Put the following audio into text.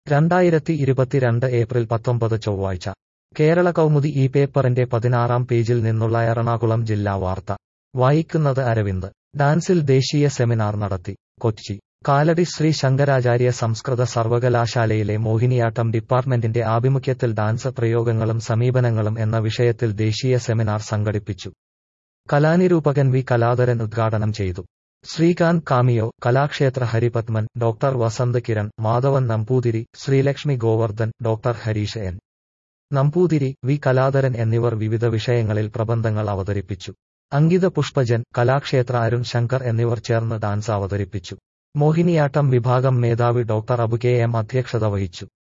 2022 April 19 ചൊവ്വാഴ്ച കേരള കൗമുദി ഈ പേപ്പറിന്റെ 16-ാം പേജിൽ നിന്നുള്ള എറണാകുളം ജില്ലാ വാർത്ത വായിക്കുന്നത് അരവിന്ദ്. ഡാൻസിൽ ദേശീയ സെമിനാർ നടത്തി. കൊച്ചി കാലടി ശ്രീ ശങ്കരാചാര്യ സംസ്കൃത സർവകലാശാലയിലെ മോഹിനിയാട്ടം ഡിപ്പാർട്ട്മെന്റിന്റെ ആഭിമുഖ്യത്തിൽ ഡാൻസ് പ്രയോഗങ്ങളും സമീപനങ്ങളും എന്ന വിഷയത്തിൽ ദേശീയ സെമിനാർ സംഘടിപ്പിച്ചു. കലാനിരൂപകൻ വി കലാധരൻ ഉദ്ഘാടനം ചെയ്തു. ശ്രീകാന്ത് കാമിയോ, Kalakshetra Haripadman, doctor Vasanth Kiran, Madhavan Namboothiri, Sreelakshmi Govardhan, doctor Harish N. Namboothiri, V Kaladharan എന്നിവർ വിവിധ വിഷയങ്ങളിൽ പ്രബന്ധങ്ങൾ അവതരിപ്പിച്ചു. അങ്കിത പുഷ്പജൻ, കലാക്ഷേത്ര അരുൺ ശങ്കർ എന്നിവർ ചേർന്ന് ഡാൻസ് അവതരിപ്പിച്ചു. മോഹിനിയാട്ടം വിഭാഗം മേധാവി ഡോക്ടർ അബു കെ എം അധ്യക്ഷത വഹിച്ചു.